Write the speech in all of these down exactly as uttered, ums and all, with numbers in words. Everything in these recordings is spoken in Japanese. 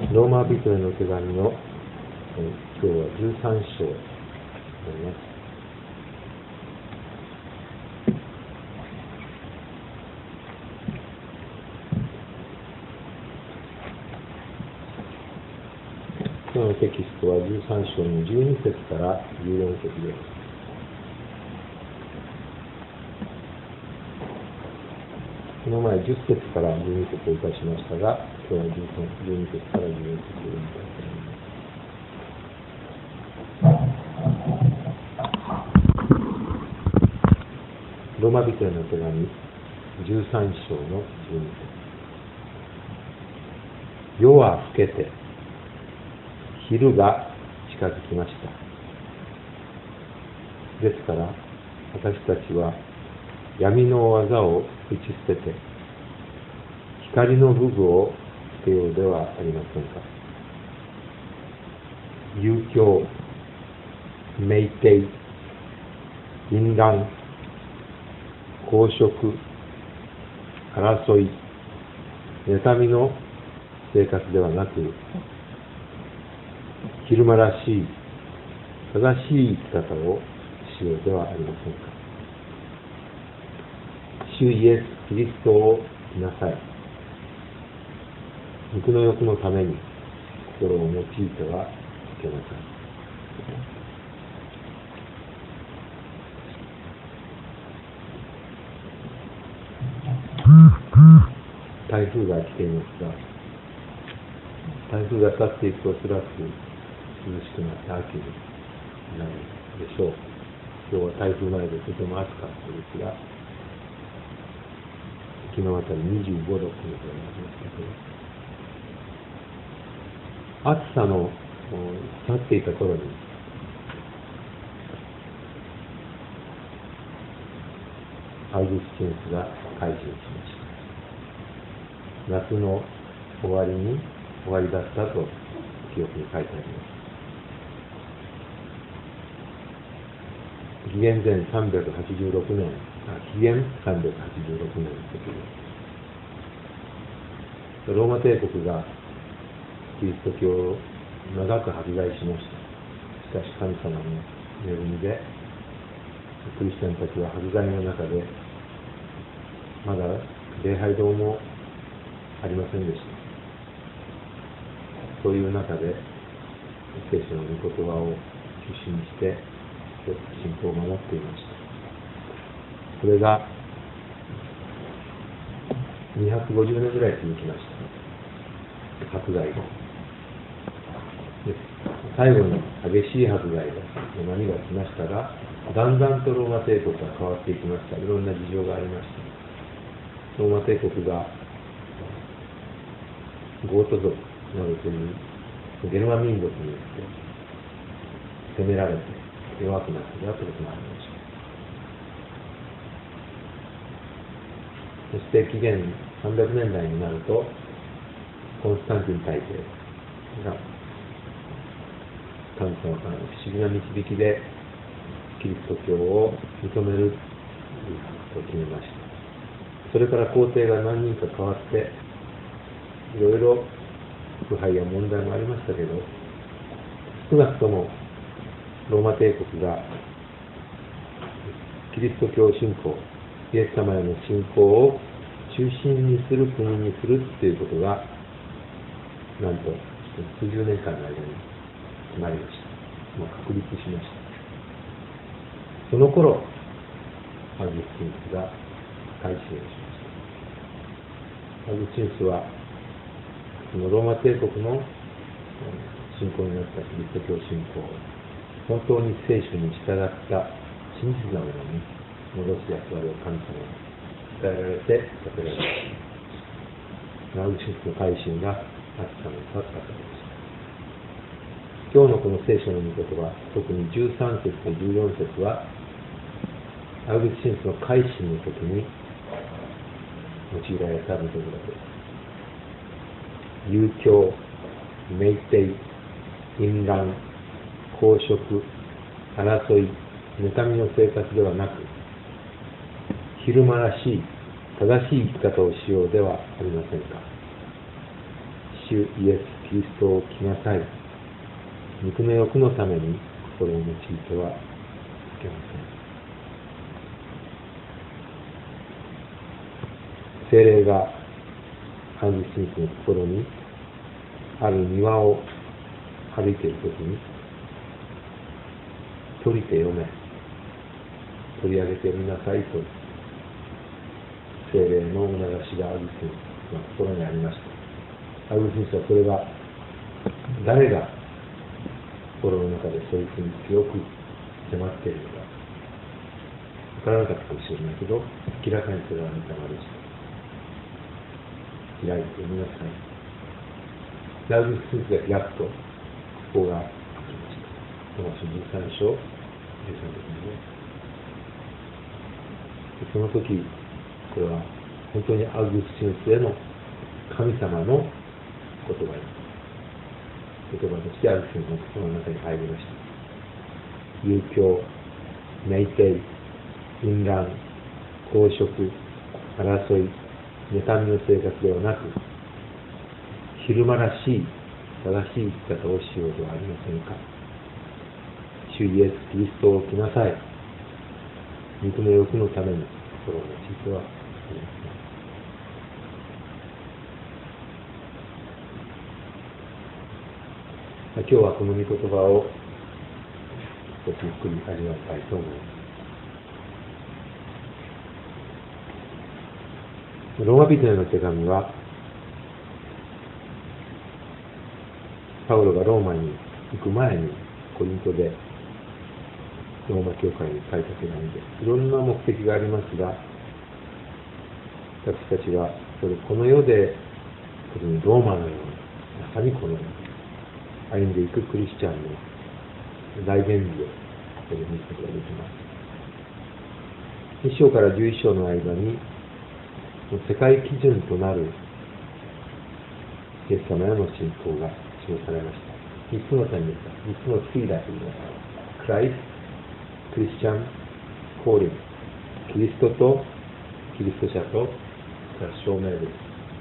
ローマ人への手紙の、えー、今日はじゅうさん章になります。今日のテキストはじゅうさん章のじゅうに節からじゅうよん節です。この前じゅっ節からじゅうに節をいたしましたが、今日はじゅうに節からじゅうよん節を読みたいと思います。ローマ人への手紙じゅうさん章のじゅうに節。夜は更けて昼が近づきました。ですから私たちは闇の技を打ち捨てて光の武具をつけようではありませんか。遊興、酩酊、淫乱、公職、争い、妬みの生活ではなく、昼間らしい正しい生き方をしようではありませんか。主イエス・キリストを見なさい。肉の欲のために心を用いてはいけません。台風が来ていますが、台風が去っていくとおそらく涼しくなって秋になるでしょう。今日は台風前でとても暑かったですが、昨日あたりにじゅうごどということになりましたけど、暑さの去っていた頃にアウグスチヌスが改心しました。夏の終わりに終わりだったと記憶に書いてあります。紀元前さんびゃくはちじゅうろくねん、あ紀元さんびゃくはちじゅうろくねんの時です。ローマ帝国がキリスト教を長く迫害しました。しかし神様の恵みでクリスチャンたちは迫害の中でまだ礼拝堂もありませんでした。そういう中で聖書の御言葉を中心にして信仰を守っていました。それがにひゃくごじゅうねんぐらい続きました。迫害後で最後に激しい迫害の波が来ましたが、だんだんとローマ帝国が変わっていきました。いろんな事情がありました。ローマ帝国がゴート族などというゲルマ民族によって攻められて弱くなっていたということがありました。そして紀元さんびゃくねんだいになるとコンスタンティン大帝が神様からの不思議な導きでキリスト教を認めると決めました。それから皇帝が何人か変わっていろいろ腐敗や問題もありましたけど、少なくともローマ帝国がキリスト教信仰、イエス様への信仰を中心にする国にするということがなんと数十年間の間に決まりました。もう確立しました。その頃アウグスチヌスが改心をしました。アウグスチヌスはこのローマ帝国の信仰になったキリスト教信仰を本当に聖書に従った真実なものに戻す役割を神様に伝えられてさせられました。アウグスチヌスの改心が暑さの去ったことです。今日のこの聖書の御言葉、特にじゅうさん節とじゅうよん節はアウグスチヌスの改心の時に用いられた御言葉です。遊興、酩酊、淫乱、公職、争い、妬みの生活ではなく、昼間らしい正しい生き方をしようではありませんか。 主イエス・キリストを来なさい。肉の欲のために心を用いてはいけません。聖霊がアンジスミスの心にある庭を歩いているときに、取りて読め、取り上げてみなさいと、聖霊の促しがアグスティンの心にありました。アグスティンスはそれが、誰が心の中でそういうふうに強く迫っているのか、わからなかったかもしれないけど、明らかにそれは見たまでした。開いてみなさい。アグスティンスが開くと、ここが開きました。ローマ書じゅうさん章、じゅうさん節にね。その時、これは本当にアグスティヌスへの神様の言葉です。言葉としてアグスティヌスの心の中に入りました。遊興、酩酊、淫乱、公職、争い、妬みの生活ではなく、昼間らしい正しい生き方をしようではありませんか。主イエス・キリストを来なさい。肉の欲のために心を用いてはありません。今日はこの御言葉を少しゆっくり味わいたいと思います。ローマ人への手紙は、パウロがローマに行く前にコリントでローマ教会に書いた手紙で、いろんな目的がありますが、私たちはそれこの世で特にローマのように、まさにこのように歩んでいくクリスチャンの大原理をここで見ることができます。いっ章からじゅういっ章の間に世界基準となるイエス様への信仰が示されました。みっつの点です。みっつのキーだと言います。クライスト、クリスチャン、コーリング、キリストとキリスト者と証明です。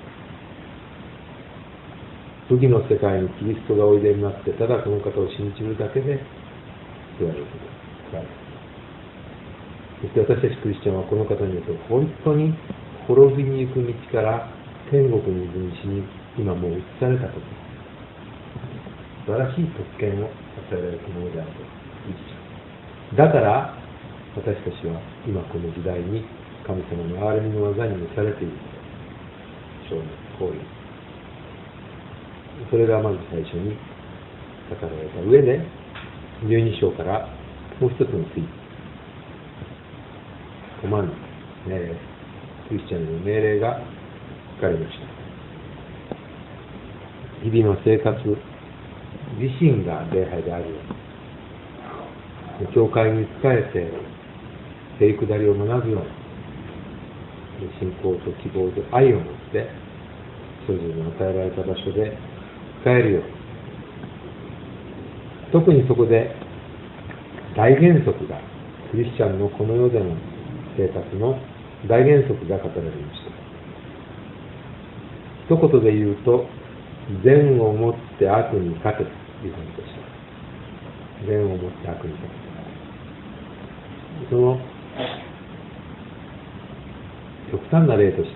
不義の世界にキリストがおいでになって、ただこの方を信じるだけで救われることです。そして私たちクリスチャンはこの方によって本当に滅びに行く道から天国に行く道に今もう移されたことです。素晴らしい特権を与えられるものであると言いだから私たちは今この時代に神様の憐れみの技に召されている証明、行為。それがまず最初に語られた上で、じゅうに章からもう一つのツイート、コマンド、命令、クリスチャンの命令が書かれました。日々の生活自身が礼拝であるように、教会に仕えてへりくだりを学ぶように、信仰と希望と愛を持ってそれぞれの与えられた場所で使えるように、特にそこで大原則が、クリスチャンのこの世での生活の大原則が語られました。一言で言うと、善をもって悪に勝てというふうにとした。善をもって悪に勝て。その極端な例として、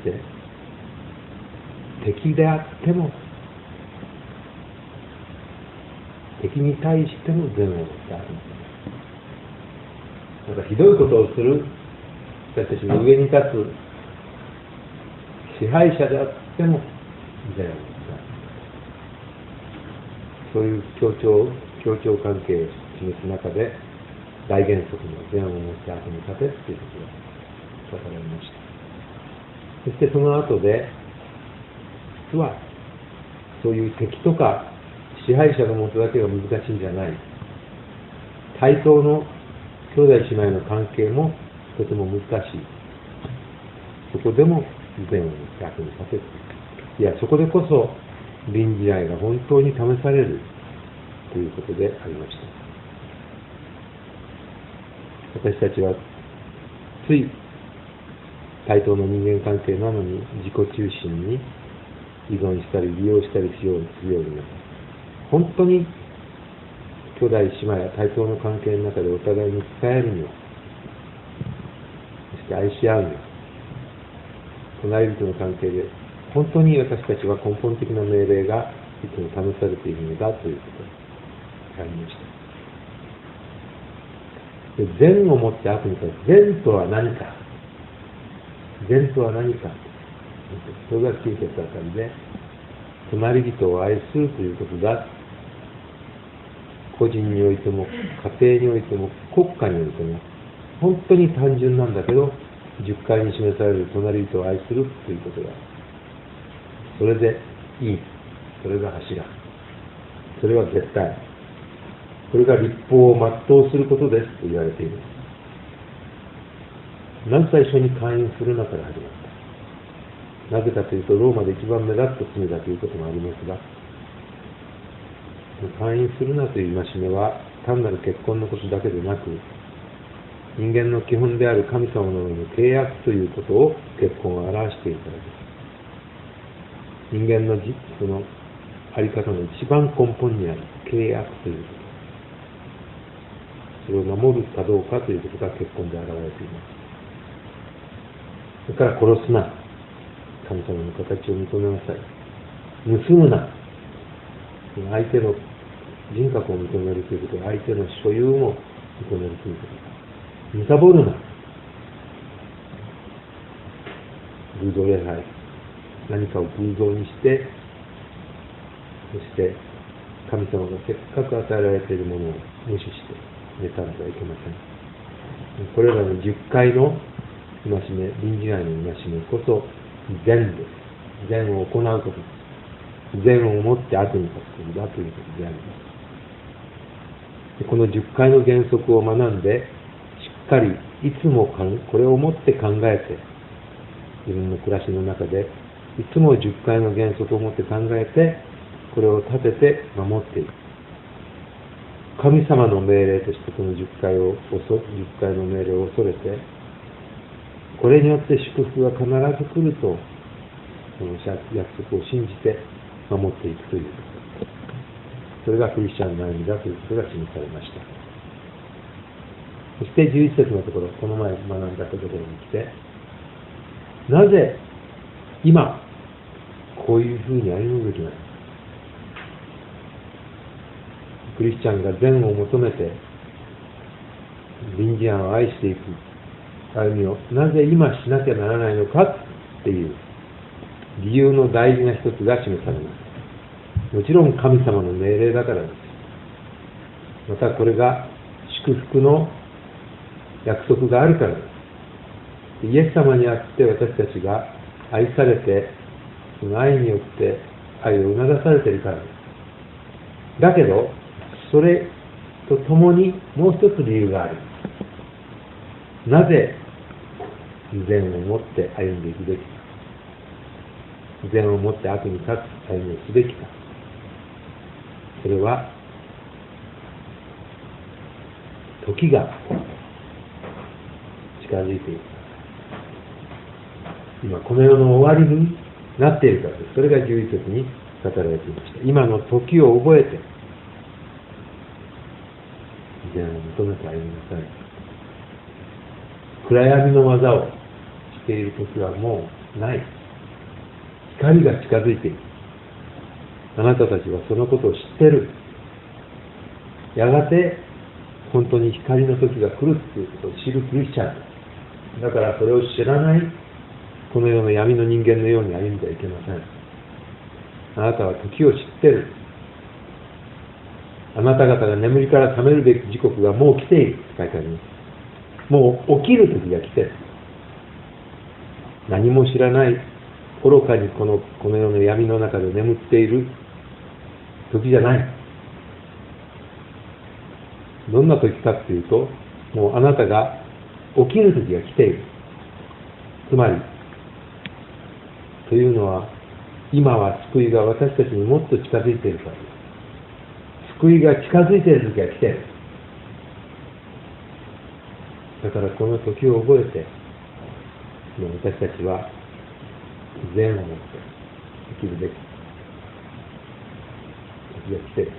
敵であっても、敵に対しても善をもって悪に勝て。なんかひどいことをする、私たちの上に立つ支配者であっても善をもって。そういう協調、協調関係を示す中で、大原則の善をもって悪に勝てということが語られました。そしてその後で、実は、そういう敵とか支配者のもとだけが難しいんじゃない。対等の兄弟姉妹の関係もとても難しい。そこでも善をもって悪に勝てる。いや、そこでこそ、隣人愛が本当に試されるということでありました。私たちはつい対等の人間関係なのに自己中心に依存したり利用したりしようするようになる。本当に兄弟姉妹や対等の関係の中でお互いに使えるには、そして愛し合うには、隣人の関係で本当に私たちは根本的な命令がいつも試されているのだということがありました。で、善をもって悪に立つ。善とは何か。善とは何か。それがきゅう節あたりで、隣人を愛するということだ。個人においても、家庭においても、国家においても、本当に単純なんだけど、じゅっかいに示される隣人を愛するということが、それでいい。それが柱。それは絶対。これが律法を全うすることですと言われています。まず最初に会員するなから始まった。なぜかというと、ローマで一番目立った罪だということもありますが、会員するなという戒めは、単なる結婚のことだけでなく、人間の基本である神様の上の契約ということを結婚を表しているからです。人間の実そのあり方の一番根本にある契約ということ。それを守るかどうかということが結婚で現れています。それから殺すな。神様の形を認めなさい。盗むな。相手の人格を認めるということは、相手の所有も認めるということ。貪るな。偶像礼拝。何かを偶像にして、そして神様がせっかく与えられているものを無視して妬んではいけません。これらのじゅっかいの戒め、臨時愛の戒めこそ善です。善を行うことです。善をもって悪に立つことだということであります。でこのじゅっかいの原則を学んで、しっかりいつもこれをもって考えて、自分の暮らしの中でいつもじゅっかいの原則をもって考えて、これを立てて守っていく。神様の命令としてこのじゅっかいを、じゅっかいの命令を恐れて、これによって祝福が必ず来ると、その約束を信じて守っていくということ。それがクリスチャンの歩みだということが示されました。そしてじゅういち節のところ、この前学んだところに来て、なぜ今こういうふうに歩むべきなのか。クリスチャンが善を求めて隣人を愛していく歩みをなぜ今しなきゃならないのかっていう理由の大事な一つが示されます。もちろん神様の命令だからです。またこれが祝福の約束があるからです。イエス様にあって私たちが愛されて、その愛によって愛を促されているからです。だけど、それとともにもう一つ理由がある。なぜ善をもって歩んでいくべきか。善をもって悪に立つ歩みをすべきか。それは、時が近づいている。今この世の終わりになっているからです。それがじゅういち節に語られていました。今の時を覚えて善を求めて歩みなさい。暗闇の技をしている時はもうない。光が近づいている。あなたたちはそのことを知っている。やがて本当に光の時が来るということを知るクリスチャン。だからそれを知らないこの世の闇の人間のように歩んではいけません。あなたは時を知っている。あなた方が眠りから覚めるべき時刻がもう来ている。書いてあります。もう起きる時が来ている。何も知らない愚かにこの、この世の闇の中で眠っている時じゃない。どんな時かっていうと、もうあなたが起きる時が来ている。つまり、というのは、今は救いが私たちにもっと近づいているからです。救いが近づいている時が来ている。だからこの時を覚えて、私たちは善を持ってきるべき時が来ている。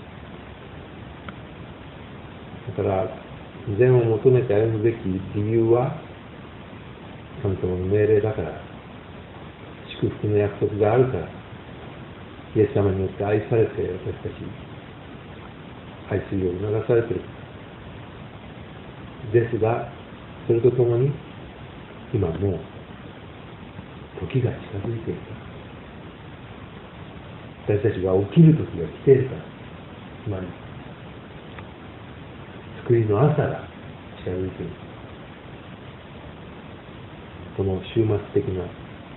だから善を求めて歩むべき理由は神様の命令だから、祝福の約束があるから、イエス様によって愛されて私たち愛するように促されている。ですが、それとともに今もう時が近づいている。私たちが起きる時が来ているから、つまり救いの朝が近づいている。この終末的な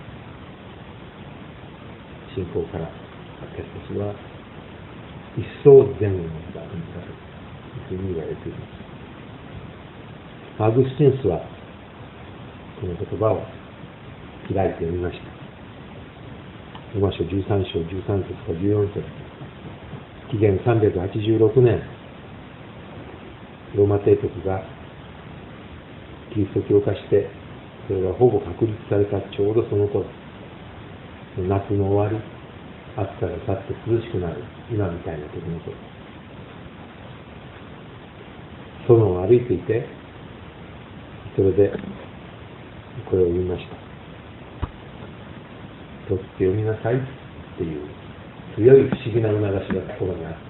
信仰から私たちは一層善を持った文化というふうに言われています。アグスティヌスはこの言葉を開いて読みました。ローマ書じゅうさん章じゅうさん節からじゅうよん節、紀元さんびゃくはちじゅうろくねん、ローマ帝国がキリスト教化して、それがほぼ確立されたちょうどその頃、夏の終わり、暑さが去って涼しくなる今みたいな時のこと、園を歩いていて、それでこれを言いました。取って読みなさいっていう強い不思議な促しが心にあって、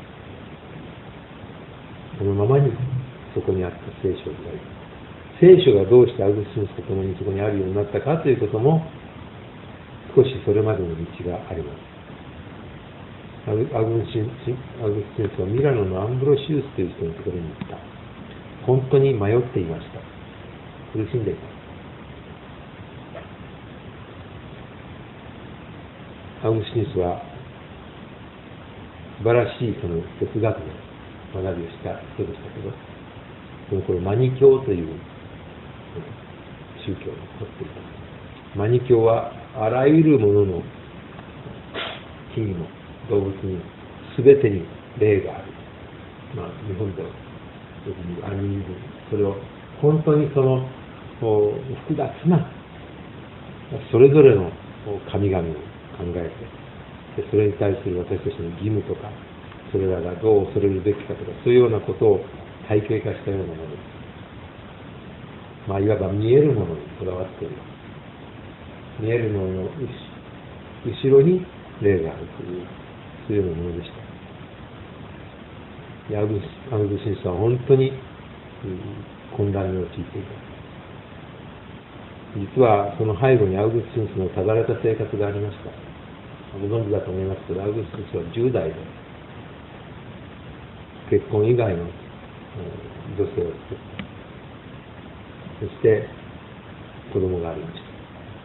そのままにそこにあった聖書を開いた。聖書がどうしてアグスティヌスと共にそこにあるようになったかということも少しそれまでの道があります。アグスティヌスはミラノのアンブロシウスという人のところに行った。本当に迷っていました。苦しんでいた。アグスティヌスは素晴らしいその哲学の学びをした人でしたけど、その頃マニ教という宗教を持っていた。マニ教はあらゆるものの木にも動物にも全てに霊がある。まあ日本では特にアニミズム、それを本当にその複雑なそれぞれの神々を考えて、でそれに対する私たちの義務とか、それらがどう恐れるべきかとか、そういうようなことを体系化したようなものです。まあ、いわば見えるものにこだわっている。見えるものの後ろに霊があるという、そういうようなものでした。アグスティヌスは本当に混乱に陥っていた。実はその背後にアグスティヌスのただれた生活がありました。ご存知だと思いますけど、アグスティヌスはじゅう代で結婚以外の女性を作った。そして子供がありました。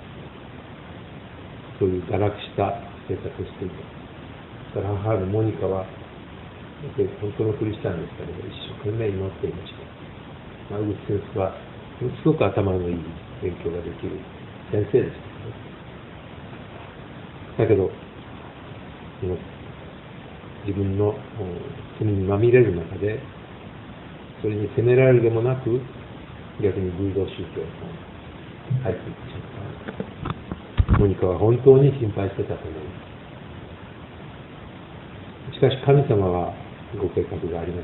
そういう堕落した生活をしていた。だから母のモニカは本当のクリスチャンですから、一生懸命祈っていました。アグスティヌスはすごく頭のいい勉強ができる先生でした。だけど自分の罪にまみれる中で、それに責められるでもなく、逆に偶像宗教に入っていってしまった。モニカは本当に心配してたと思います。しかし神様はご計画がありました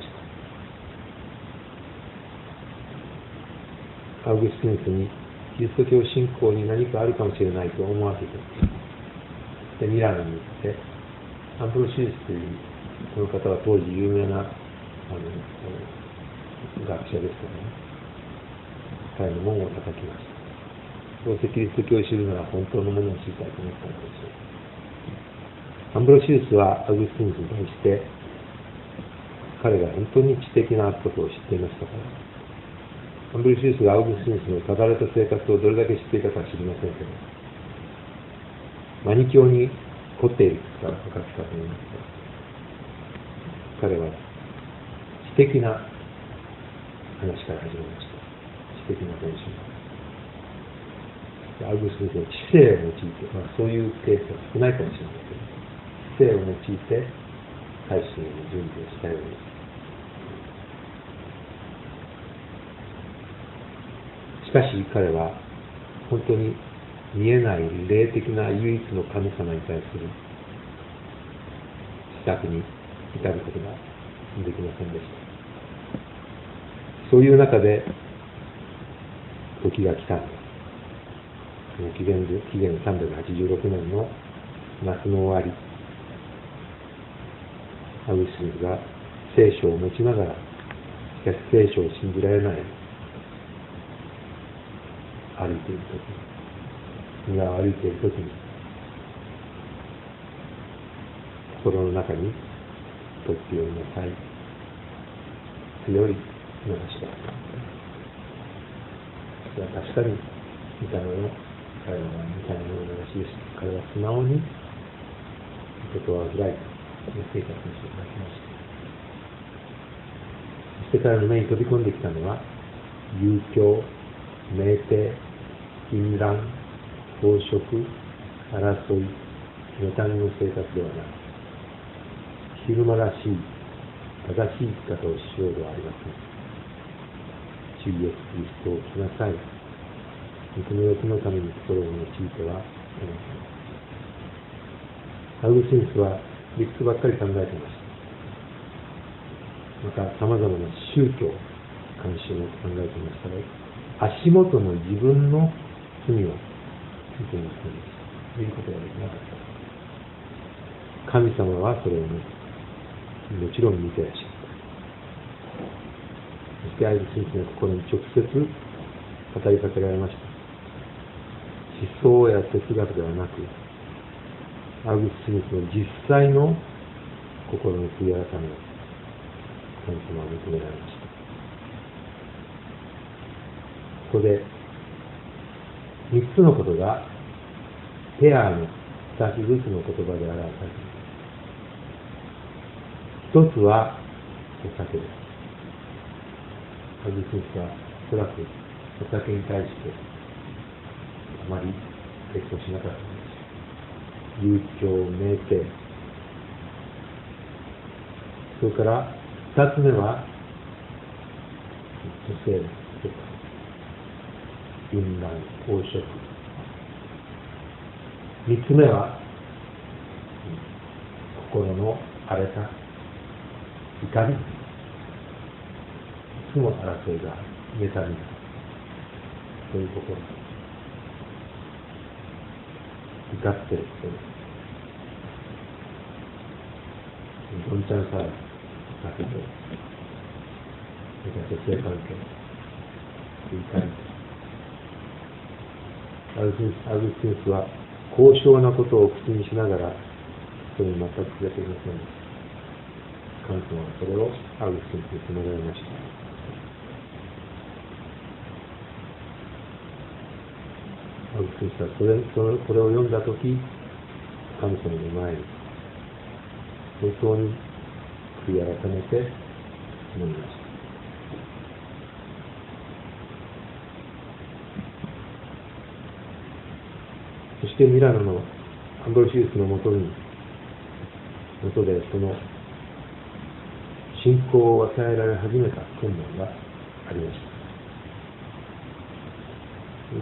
。アウグスティヌスにキリスト教信仰に何かあるかもしれないと思わせて、でミラノに行って、アンプロシウスというこの方は当時有名なあの学者ですからね、彼の門を叩きました。どうせキリスト教を知るなら本当のものを知りたいと思ったのでしょう。アンブロシウスはアグスティヌスに対して、彼が本当に知的なことを知っていましたから、アンブロシウスがアグスティヌスのただれた生活をどれだけ知っていたかは知りませんけど、マニ教に凝っているから分かったと思いますが、彼は知的な話から始めました。知的な文章。アウグスティヌスの知性を用いて、まあ、そういうケースは少ないかもしれないけど、知性を用いて改心の準備をしたようです。しかし彼は本当に見えない霊的な唯一の神様に対する施策に至ることができませんでした。そういう中で時が来たんです。紀元、紀元さんびゃくはちじゅうろくねんの夏の終わり、アウグスティヌスが聖書を持ちながら、しかし聖書を信じられない歩いているとき、村を歩いているときに、心の中にとってよりなさい、強い話があった。それは確かに見た目の彼らは見た目の話です。彼は素直に言葉を開いて生活をしていただきました。そして彼の目に飛び込んできたのは、遊興、酩酊、淫乱、飽食、争い、妬みの生活ではない。昼間らしい、正しい生き方をしようではありません。主イエスキリストを来なさい。肉の欲のために心を用いてはいけません。アウグスティヌスは理屈ばっかり考えていました。また、様々な宗教、関心を考えていましたが、足元の自分の罪を見ていませんでした。見ることができなかった。神様はそれをもちろん見ていらっしゃった。そしてアウグスティヌスの心に直接語りかけられました。思想や哲学ではなく、アウグスティヌスの実際の心の悔い改めを神様は求められました。ここで三つのことがペアの二つずつの言葉で表されています。一つはお酒です。アウグスティヌスはおそらくお酒に対してあまり抵抗しなかったのです。遊興、酩酊、それから二つ目は女性とか淫乱、飽食、三つ目は心の荒れた怒り、いつも争いが妬みが、そういう心、怒っていることです。どんちゃん騒ぎ、酒と、それから女性関係、怒り。アウグスティヌスは高尚なことを口にしながら、それに全く触れていませんでした。神様はそれをアウグスティヌスに詰められました。アウグスティヌスはそれそれこれを読んだとき、神様の前に本当に悔い改めて祈りました。そしてミラノのアンブロシウスのもとに、もとでその信仰を与えられ始めた訓練がありました。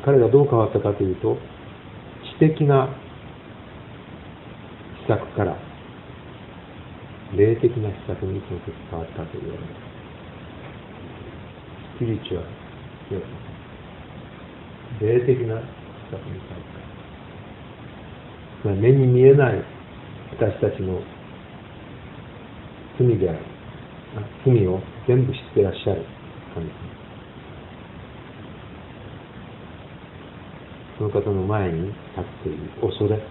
彼がどう変わったかというと、知的な施策から霊的な施策にその時変わったと言われます。スピリチュアル、霊的な施策に変わった。目に見えない私たちの罪である、罪を全部知っていらっしゃる神様。その方の前に立っている恐れ。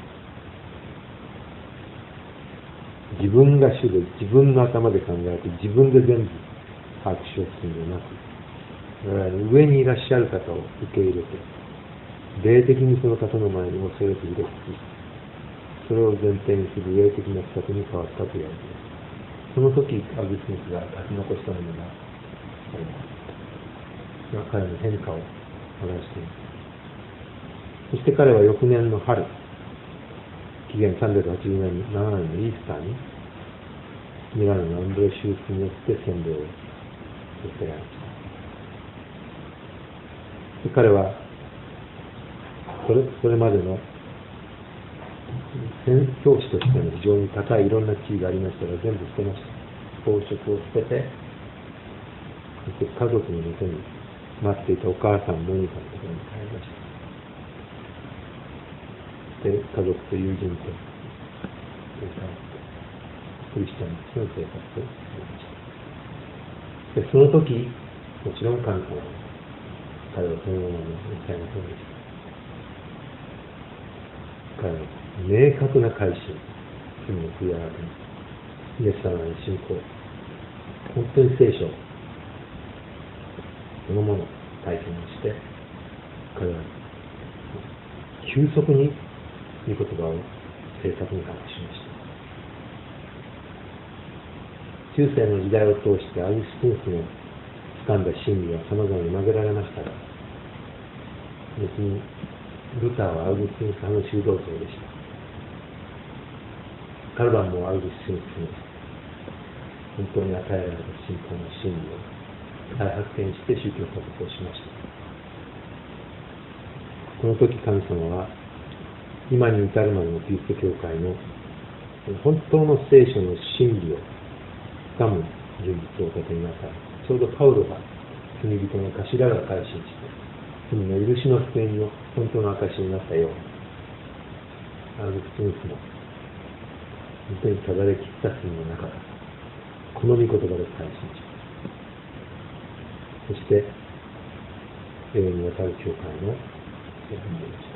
自分が主で自分の頭で考えて自分で全部把握しようとするのではなく、我々の上にいらっしゃる方を受け入れて、霊的にその方の前に恐れとひれつき、それを前提にする霊的な施策に変わったと言われています。その時、アウグスティヌスが書き残したものがあります。彼の変化を表しています。そして彼は翌年の春、紀元さんびゃくはちじゅうななねんのイースターに、ミラノのアンブレシウスによって洗礼を受けられました。で彼はそれ、それまでの教師としての非常に高いいろんな地位がありましたが、全部捨てました。宝飾を捨てて、そして家族のもとに待っていたお母さん、モニカのところに帰りました。で、家族と友人と、クリスチャンとしての生活を始めました。で、その時、もちろん神様は、彼はそのままの一切のそうでした。彼は明確な改心、罪の悔い改め、イエス様の信仰、本当に聖書そのものを体験をして、彼は急速に御言葉を正確に把握しました。中世の時代を通してアウグスティヌスの掴んだ真理は様々に混ぜられましたが、別にルターはアウグスティヌス派の修道僧でした。カルバンもアウグスティヌスの本当に与えられた信仰の真理を再発見して宗教活動をしました。この時神様は今に至るまでのキリスト教会の本当の聖書の真理を掴む人物をお立てになった。ちょうどパウロが罪人の頭が改心して罪の許しの救いの本当の証になったように、アウグスティヌスも本当にただれ切った罪の中からこの御言葉で改心します。そして永遠にわたる教会の生みでした。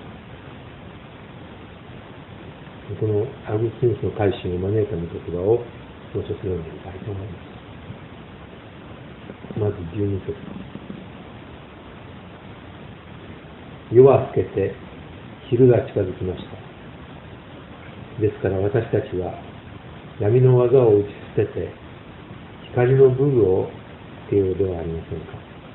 このアウグスティヌスの改心を招いた御言葉をご説明にしたいと思います。まずじゅうに節。夜は更けて昼が近づきました。ですから私たちは闇の技を打ち捨てて光の武具をつけようではありませんか。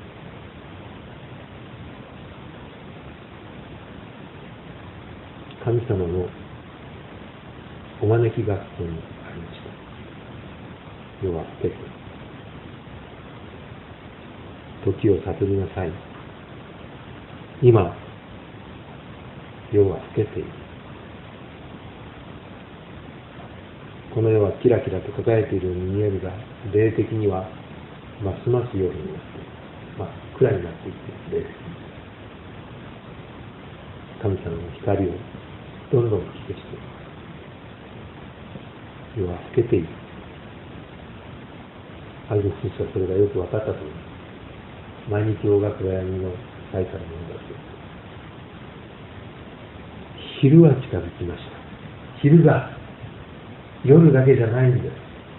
神様のお招きがここにありました。夜は更けて時を悟りなさい。今夜は更けている。この世はキラキラと輝いているように見えるが、霊的にはますます夜になって真っ暗になっていっている。霊的に神様の光をどんどん吹き消している。夜は更けている。アウグスティヌスはそれがよく分かったと思います。毎日大学が闇の最たるものだと。昼は近づきました。昼が夜だけじゃないんです。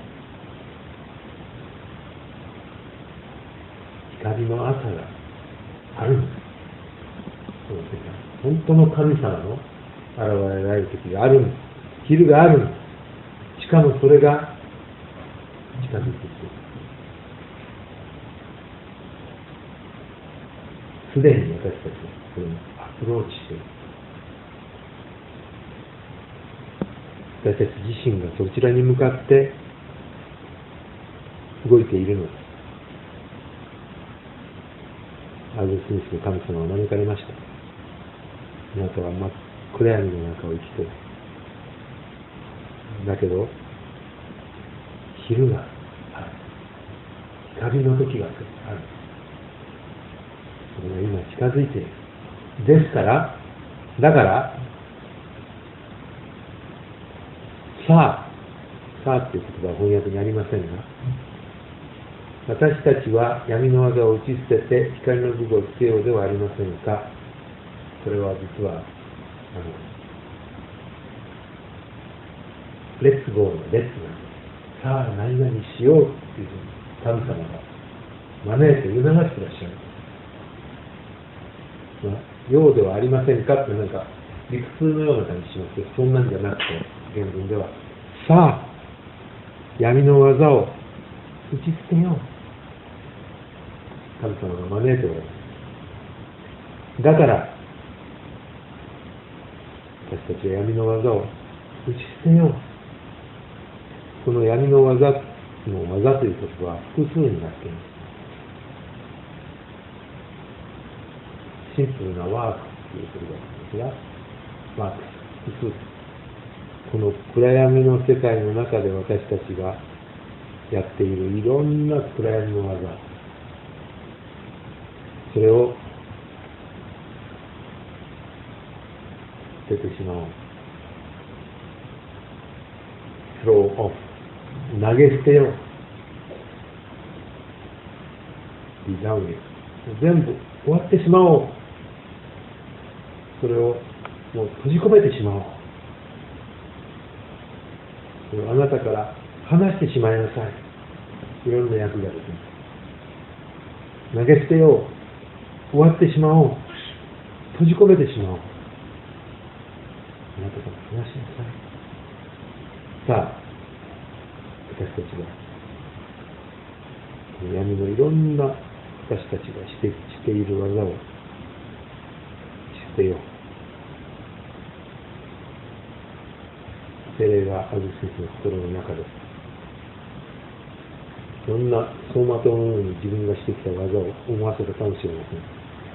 光の朝があるんです。その世界、本当の神様の現れられる時があるんです。昼があるんです。しかもそれが近づいてきている。すでに私たちはそれにアプローチしている。私たち自身がそちらに向かって動いているのです。アウグスティヌスの神様は招かれました。あなたは真っ暗闇の中を生きている。だけど昼がある。光の時がある。それが今近づいている。ですから、だから、さあ、さあという言葉は翻訳にありませんが、私たちは闇の技を打ち捨てて光の武具をつけようではありませんか。これは実は、あの、レッツゴーのレッツなんです。さあ、何々しようっていうふうに神様が招いて促してらっしゃるんです。まあ、ようではありませんかってなんか理屈のような感じしますけど、そんなんじゃなくて、原文では、さあ、闇の技を打ち捨てよう。神様が招いておられます。だから、私たちは闇の技を打ち捨てよう。この闇の技の技ということは複数になっています。シンプルなワーク、 いう言葉なんですが、マークス、複数、この暗闇の世界の中で私たちがやっているいろんな暗闇の技、それを捨ててしまおう。throw off、投げ捨てよう。be done with、全部終わってしまおう。それをもう閉じ込めてしまおう。それをあなたから離してしまいなさい。いろんな役がですね。投げ捨てよう。終わってしまおう。閉じ込めてしまおう。あなたから離しなさい。さあ、私たちは闇のいろんな私たちがして、している技を捨てよう。精霊がアグスティスの心の中でいろんな走馬灯のように自分がしてきた技を思わせたかもしれません。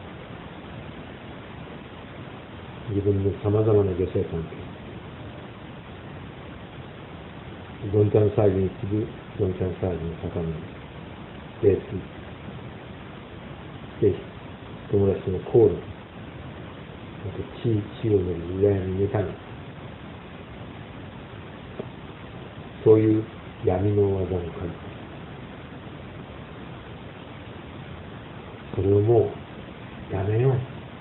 自分のさまざまな女性関係、どんちゃん騒ぎに次ぐどんちゃん騒ぎの坂にレースで友達の口論、あと地地をめる羨み妬み、そういう闇の技の数、それをもうやめよう。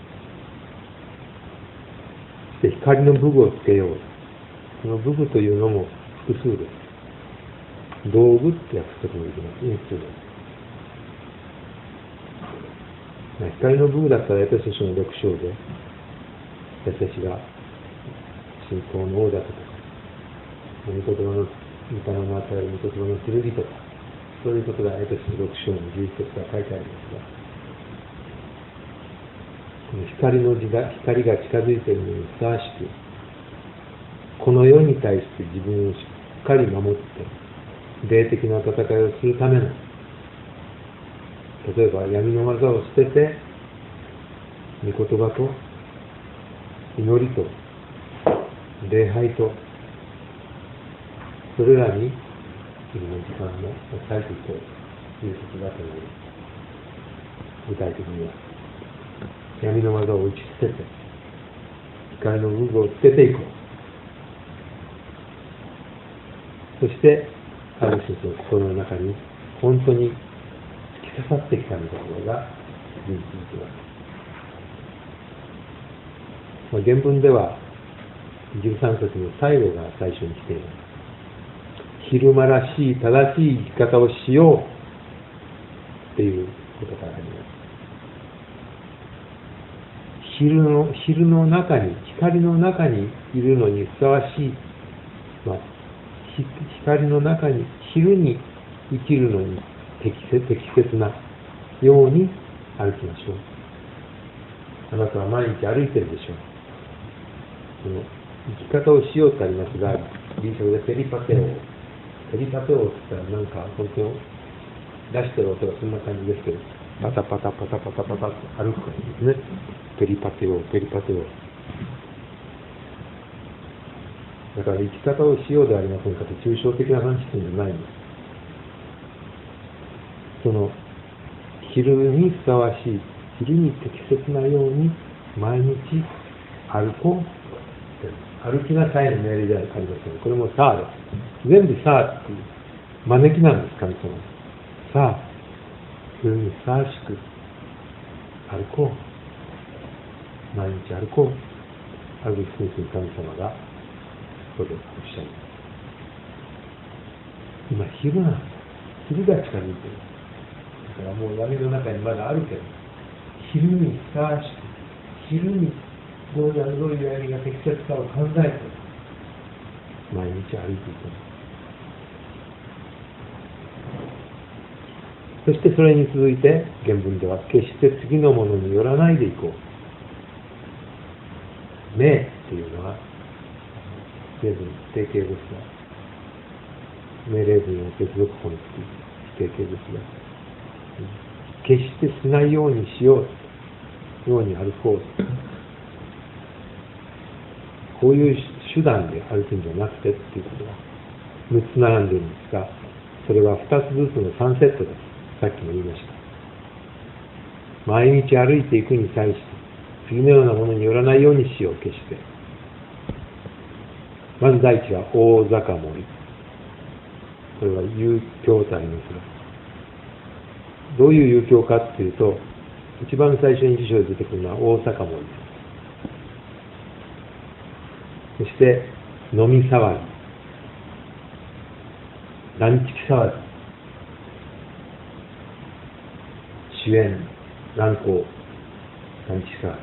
そして光の武具をつけよう。その武具というのも複数です。道具って訳すこともできます。インストゥルメント。光の武具だったらエペソ書のろく章で私たちが信仰の王だとか、御言葉の御霊の与える御言葉の剣とか、そういうことがエペソろく章のじゅういち節から書いてありますが、この光の字が光が近づいているのにふさわしく、この世に対して自分をしっかり守って霊的な戦いをするための、例えば闇の技を捨てて御言葉と祈りと礼拝と、それらに自分の時間を割いていこうということだと思います。具体的には闇の技を打ち捨てて光の武具を捨てていこう。そしてある人の心の中に本当に突き刺さってきたみたいなのが現実です。まあ、原文ではじゅうさん節の最後が最初に来ています。昼間らしい正しい生き方をしようっていうことからあります。昼の、昼の中に、光の中にいるのにふさわしい、まあ、光の中に、昼に生きるのに適切、適切なように歩きましょう。あなたは毎日歩いてるでしょう。その生き方をしようとありますが、ギリシャ語でペリパテオ。ペリパテオって言ったらなんか本当に出してる音がそんな感じですけど、パタパタパタパタパタと歩く感じですね。ペリパテオ、ペリパテオ。だから生き方をしようではありませんかと抽象的な話っていうのじゃないんです。その昼にふさわしい、昼に適切なように毎日歩こう。歩きなさいの命令ではありません。これもさあです。全部さあっていう招きなんです、神様。さあ、昼にふさわしく歩こう。毎日歩こう。アグスティスの神様がここでおっしゃる。今昼なんだ。昼が近づいてる。だからもう闇の中にまだあるけど、昼にふさわしく、昼にどういうどういうやりが適切かを考えて毎日歩いていく。そしてそれに続いて原文では決して次のものによらないでいこう。名っていうのは例文否定形ですが、命令文を接続法につき否定形ですが、決してしないようにしようように歩こう。 こういう手段で歩くんじゃなくてっていうことがむっつ並んでいるんですが、それはふたつずつのさんセットです。さっきも言いました。毎日歩いていくに際して、次のようなものによらないようにしよう、決して。まず第一は大坂盛り。これは遊興とありますが、どういう遊興かっていうと、一番最初に辞書で出てくるのは大坂盛りです。そして、飲み騒ぎ。乱畜騒ぎ。主演、乱行、乱畜騒ぎ。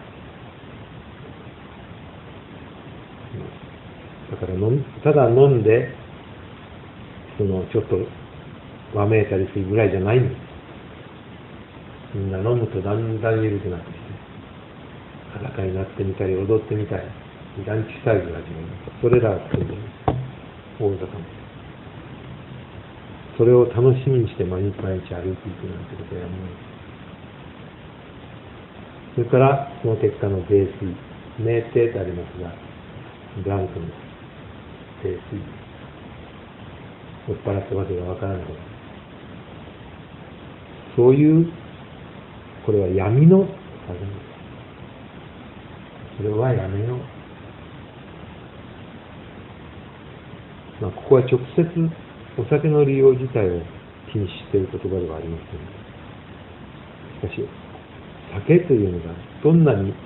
だから飲み、ただ飲んで、そのちょっとわめいたりするぐらいじゃないんです。みんな飲むとだんだん緩くなってきて、裸になってみたり、踊ってみたり、乱畜騒ぎが始まります。それらが含んでいます。大坂も。それを楽しみにして毎日毎日歩いていくなんてことをやるのです。それから、その結果の泥酔。酩酊とありますが、ブランクの泥酔。酔っ払ったわけがわからない。そういう、これは闇の、それは闇の、まあ、ここは直接お酒の利用自体を禁止している言葉ではありません。しかし、酒というのがどんなに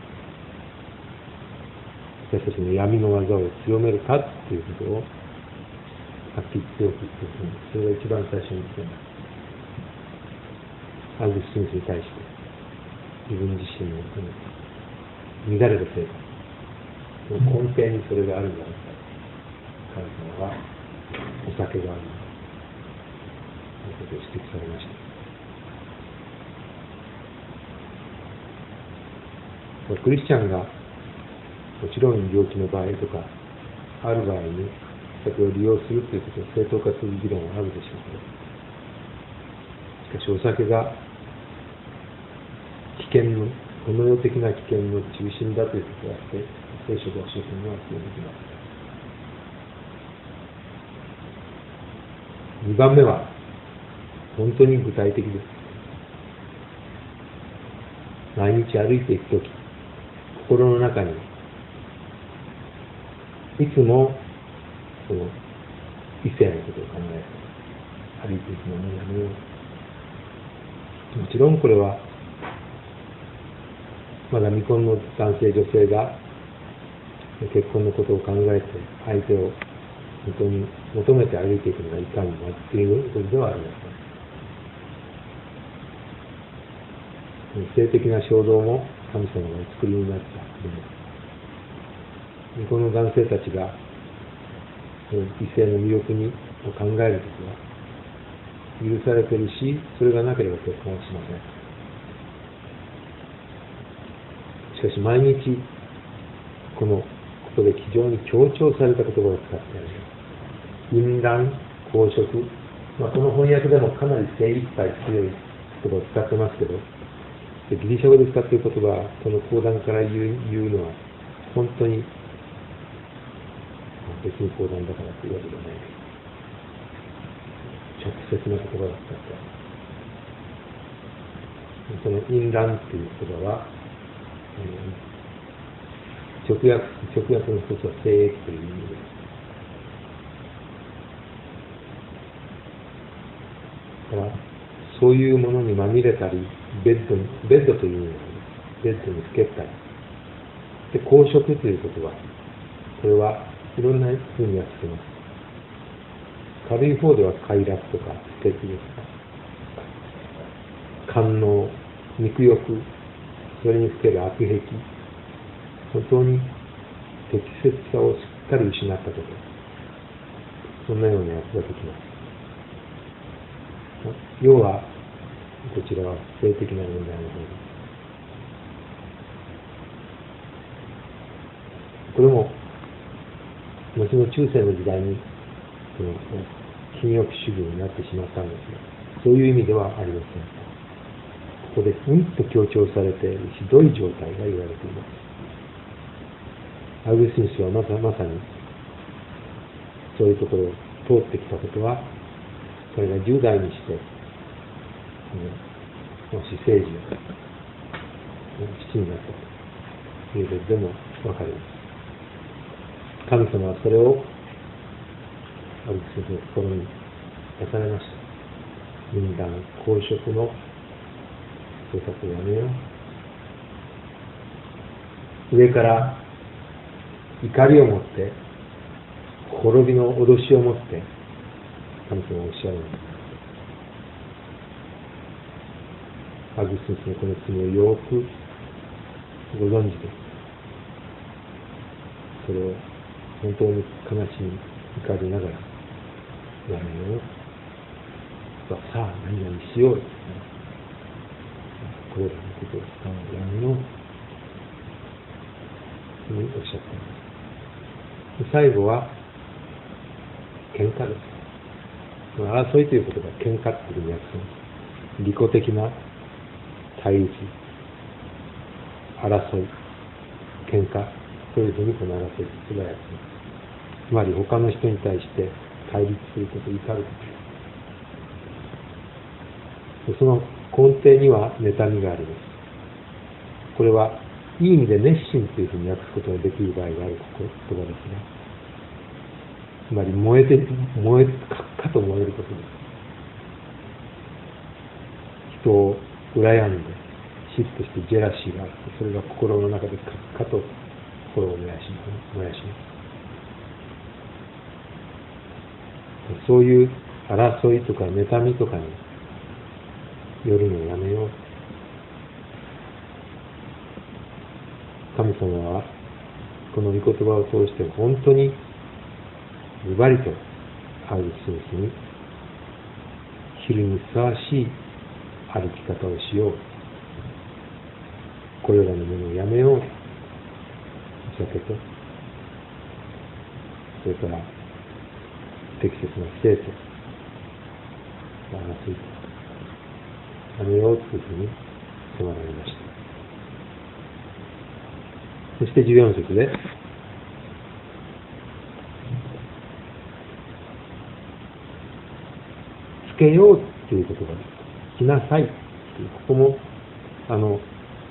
私たちの闇の技を強めるかということをはっきり強く言っている。それが一番最初に言っています。アウグスティヌスに対して、自分自身の乱れた生活、その根底にそれがあるんだろうか、神様はお酒があるということを指摘されました。クリスチャンがもちろん病気の場合とかある場合に酒を利用するということを正当化する議論はあるでしょうけど、しかしお酒が危険のこの世的な危険の中心だということがあって聖書が教えているのは基本的な。にばんめは本当に具体的です。毎日歩いていくとき、心の中にいつもその異性のことを考えて歩いていくのにやめよう。もちろんこれはまだ未婚の男性女性が結婚のことを考えて相手を本当に求めて歩いていくのがいかんなっていうことではありません。性的な衝動も神様がお作りになった未婚の男性たちが異性の魅力にを考えることは許されているし、それがなければ結婚はしません。しかし毎日このここで非常に強調された言葉を使ってあります。淫乱、公職、まあ、この翻訳でもかなり精一杯強い言葉を使ってますけど、ギリシャ語で使っている言葉はその講談から言う、言うのは本当に別に講談だからというわけではないけど、直接な言葉を使ってある。その淫乱という言葉は、直訳、直訳の一つは性益という意味です。だからそういうものにまみれたり、ベッドに、ベッドという意味です。ベッドにつけたり。で、公職という言葉。これはいろんなふうに訳せます。軽い方では快楽とか不潔ですか。官能、肉欲、それにふける悪癖。本当に適切さをしっかり失ったこと。そんなような訳ができます。要は、こちらは性的な問題の方です。これも、後の中世の時代に、その禁欲主義になってしまったんですが、そういう意味ではありません。ここでうんと強調されているひどい状態が言われています。 アグスティヌスはまさまさにそういうところを通ってきたことは、それがじゅう代にして、もし聖事を父になったということでもわかります。神様はそれをアグスティヌスの心に出されました。淫乱、公職の生活をやめよう。上から怒りを持って、滅びの脅しを持って、神様はおっしゃるのです。アグスティヌスのこの罪をよくご存知で、それを本当に悲しみ、怒りながら、やめよう。さあ、何々しよう。これらのことをやめよう。とおっしゃっています。最後は、喧嘩です。争いということが喧嘩というふうに訳すんです。利己的な対立、争い、喧嘩、そういうふうにこの争いというのが訳すんです。つまり他の人に対して対立すること、怒ること。その根底には妬みがあります。これはいい意味で熱心というふうに訳すことができる場合がある言葉ですね。つまり燃えて、燃え、かっかと燃えることです。人を羨んで、嫉妬してジェラシーがあって、それが心の中でかっかと心を燃やします。燃やします。そういう争いとか妬みとかによるのをやめよう。神様はこの御言葉を通して本当にズバリとアグスティヌスに昼にふさわしい歩き方をしよう。これらのものをやめよう。お酒と、それから適切な生徒、争いと、やめようというふうに迫られました。そしてじゅうよん節で、つけようという言葉です。着なさいという、ここも、あの、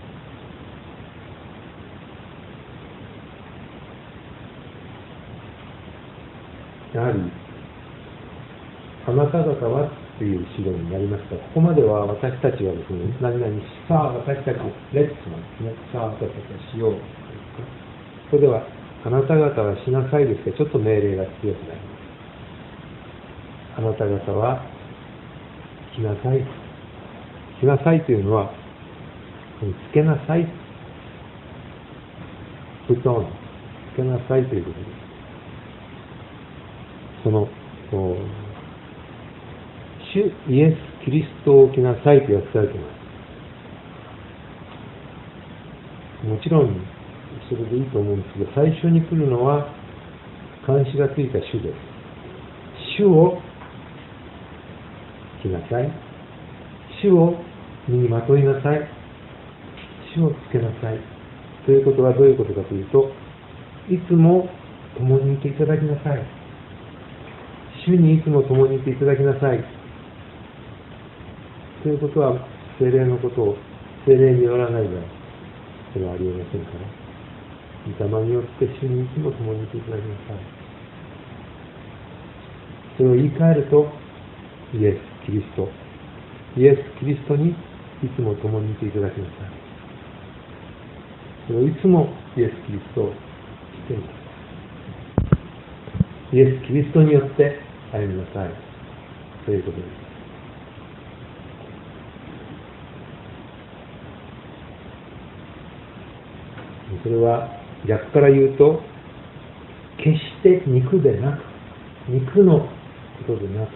やはり、あなた方はという指導になりますが、ここまでは私たちはですね、何々し、さあ私たち、レッツなんですね。さあ私たちはしよう。ここでは、あなた方はしなさいですが、ちょっと命令が強くなります。あなた方は、着なさい。着なさいというのは、つけなさい。put on。つけなさいということです。その、主イエス・キリストを着なさいと訳されています。もちろん、それでいいと思うんですけど、最初に来るのは、冠詞がついた主です。主を着なさい。主を身にまといなさい。主をつけなさい。ということはどういうことかというと、いつも共にいていただきなさい。主にいつも共にいていただきなさい。ということは、聖霊のことを、聖霊によらない場合、それはありえませんから、御霊によって主にいつも共にいていただきなさい。それを言い換えると、イエス・キリスト。イエス・キリストにいつも共にいていただきなさい。それをいつもイエス・キリストをしています。イエス・キリストによって歩みなさい。ということです。それは逆から言うと、決して肉でなく、肉のことでなく、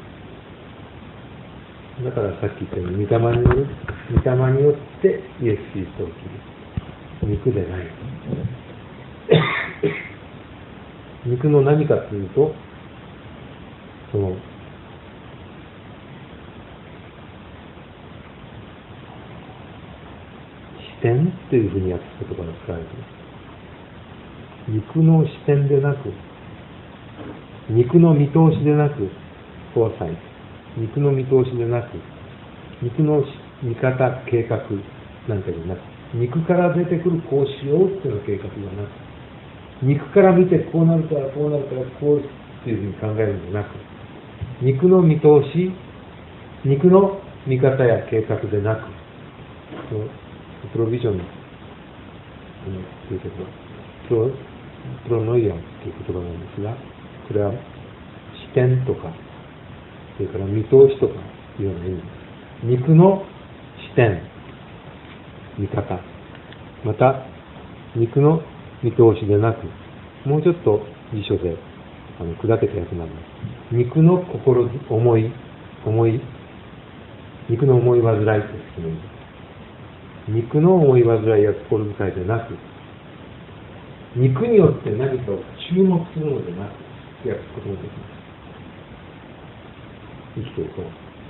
だからさっき言ったように、御霊による、御霊によってイエス・キリストを切る。肉でない。肉の何かというと、その、視点というふうに訳す言葉が使われています。 肉の視点でなく、肉の見通しでなく、フォーサイト、肉の見通しでなく、肉の見方、計画なんかじゃなく、肉から出てくるこうしようっていうの計画がなく、肉から見てこうなるからこうなるからこうっていうふうに考えるんじゃなく、肉の見通し、肉の見方や計画でなく、プロビジョンということは、プロ、プロノイアンという言葉なんですが、これは視点とか、それから見通しとかいうような意味です。肉の視点、見方、また肉の見通しでなく、もうちょっと辞書であの砕けたやつなんです。肉の心思い、思い、肉の思い煩いという意味です。肉の思い煩いや心遣いでなく、肉によって何かを注目するのでなく、訳すこともできます。生きていこ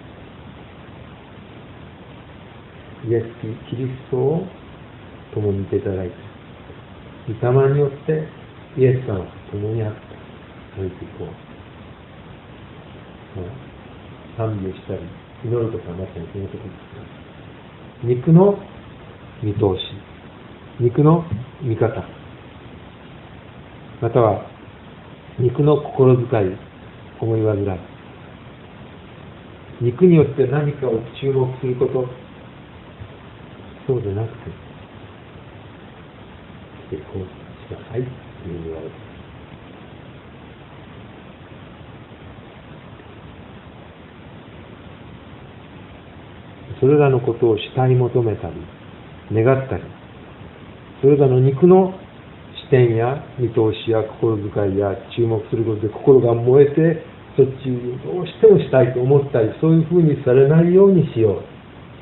う。イエス・キリストを共にいていただいて、御霊によってイエス様と共にあって歩いていこう。賛美をしたり、祈ることはまさにそのことです。肉の見通し、肉の見方、または肉の心遣い、思い煩い、肉によって何かを注目すること、そうでなくて、成功しなさいという言われて、それらのことを主体求めたり、願ったり、それらの肉の視点や見通しや心遣いや注目することで心が燃えて、そっちにどうしてもしたいと思ったり、そういうふうにされないようにしよう。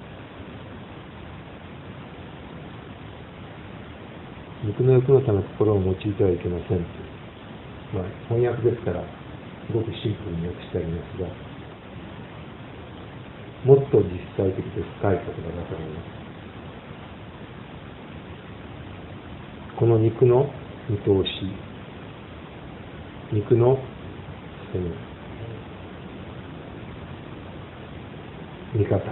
肉の欲のため心を用いてはいけません。まあ、翻訳ですから、すごくシンプルに訳してありますが、もっと実際的で深いことがわかります。この肉の見通し、肉のその見方、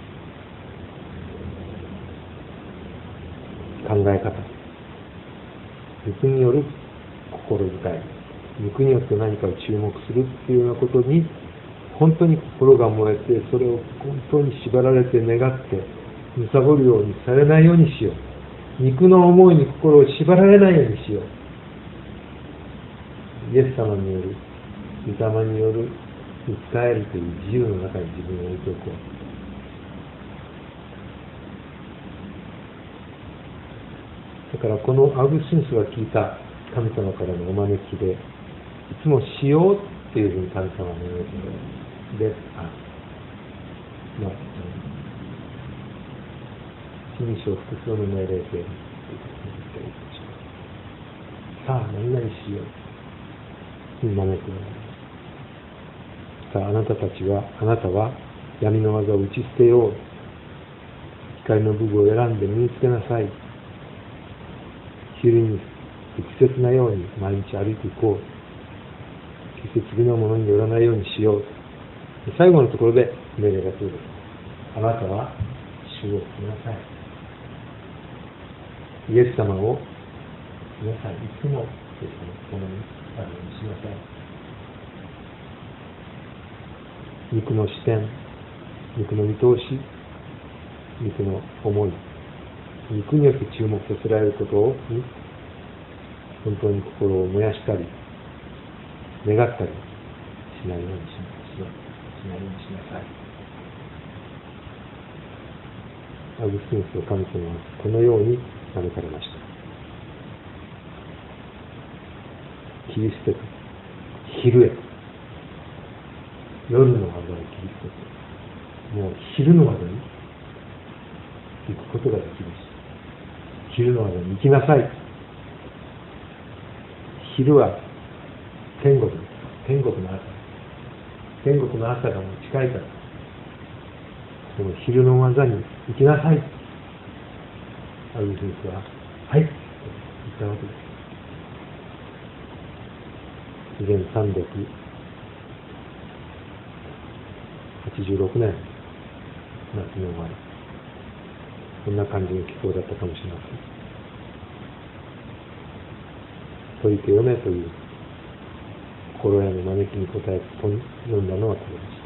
考え方、肉による心遣い、肉によって何かを注目するっていうようなことに本当に心が燃えて、それを本当に縛られて願って貪るようにされないようにしよう。肉の思いに心を縛られないようにしよう。イエス様による、御霊による訴えるという自由の中に自分を置いておこう。だからこのアウグスティヌスが聞いた神様からのお招きで、いつもしようっていうふうに神様のお招きで、あ、まあ、新章複数の命令で、さあ、何々しよう。に招くのです。さあ、あなたたちは、あなたは闇の技を打ち捨てよう。光の武具を選んで身につけなさい。昼に適切なように毎日歩いていこう。決して次のものによらないようにしよう。最後のところで命令が来る。あなたは主を見なさい。イエス様を皆さんいつもイエス様と共にあるようにしなさい。肉の視点、肉の見通し、肉の思い、肉によって注目させられることに本当に心を燃やしたり願ったりしないようにしないようにしなさい。アウグスティヌスの神様はこのように招かれました。切り捨てて昼へ、夜の技を切り捨てて、もう昼の技に行くことができるし、昼の技に行きなさい。昼は天国です。天国の朝。天国の朝がもう近いから、その昼の技に行きなさい。アウグスティヌスは、はいと言ったわけです。 紀元さんびゃくはちじゅうろくねん夏の終わり、こんな感じの気候だったかもしれません。解いて読めという心得の招きに応えて読んだのはこれでした。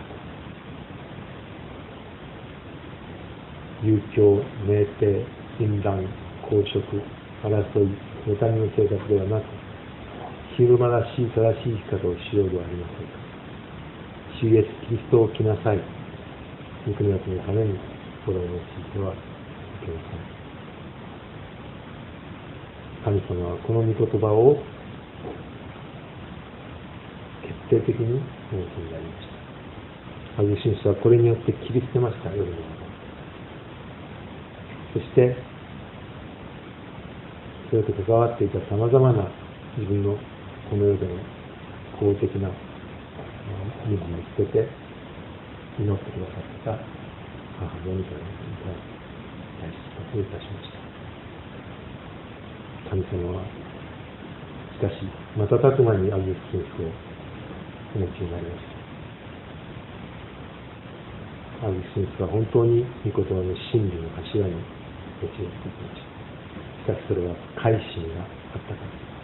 遊興、酩酊、淫乱、公職、争い、妬みの生活ではなく、昼間らしい正しい生き方をしようではありませんか。主イエスキリストを着なさい。肉のやつのために心を用いてはいけません。神様はこの御言葉を決定的にお持ちになりました。アグシンスはこれによって切り捨てました、夜の中。そして、それと関わっていたさまざまな自分のこの世での公的な身分を捨てて祈ってくださった母モニカに対していたしました。神様はしかし瞬く間にアグスティンスをお持ちになりました。アグスティンスは本当に御言葉の真理の柱に用いていきました。しかしそれは改心があったから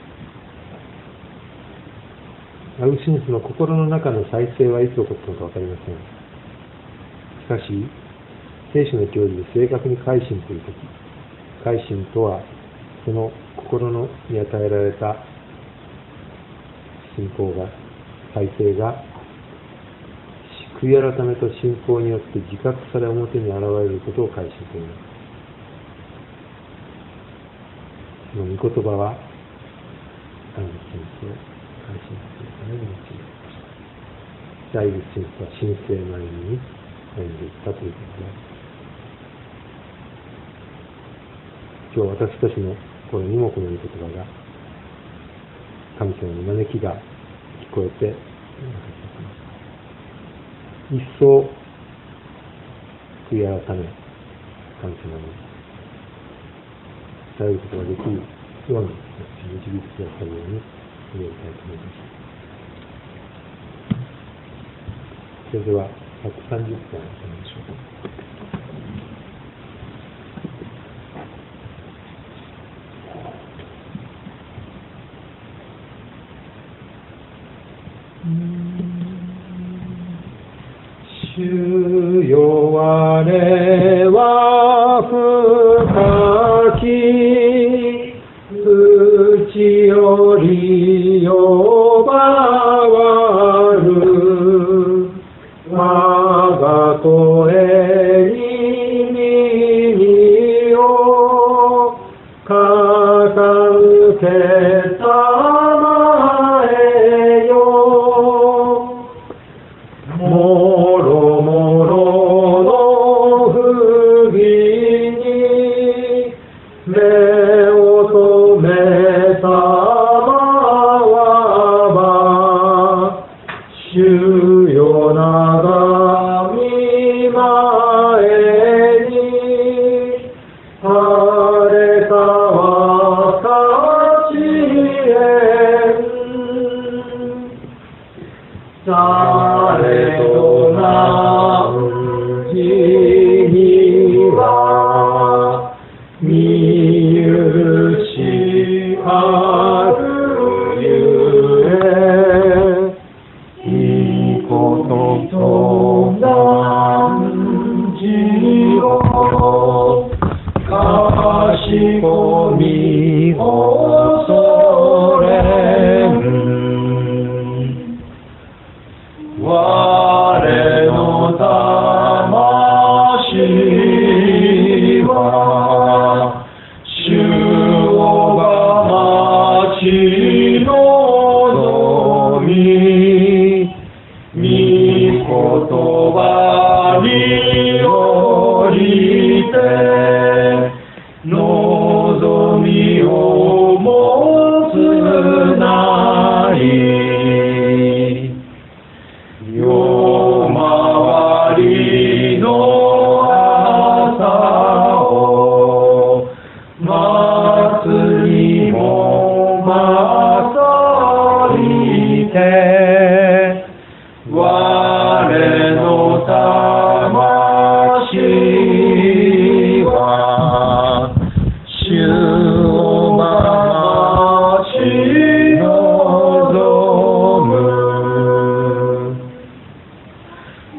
。アグスティンスの心の中の再生はいつ起こったのか分かりません。しかし聖書の教義で正確に改心というとき、改心とはその心のに与えられた信仰が、再生が悔い改めと信仰によって自覚され表に現れることを改心といいます。その御言葉はアグスティンスを改心するために用いられました。アグスティンスは神聖の歩みに歩んでいったということです。今日私たちの心にもこの御言葉が、神様の招きが聞こえて一層悔い改め、神様に伝えることができるように導いてくださるように祈りたいと思います。それではひゃくさんじゅっかいやりましょう。主よ我は深き内より呼ばわる我が声に耳を傾けたまえよ。もろもろの不義に目を留めたまわば、主よ長見前に晴れた私へ。誰と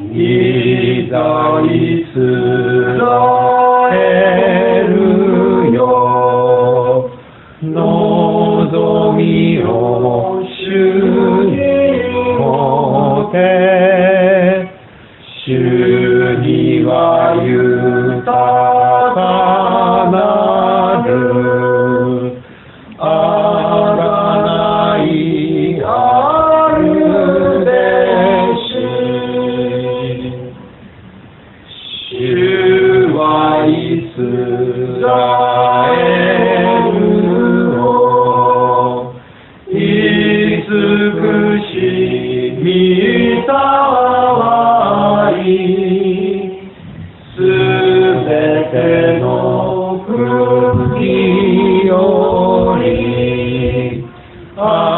いざイスラエルよ、望みを主に持て、主には豊かなるあがないあるべし。主はイスラエルを慈しみたわい、すべての国よりあ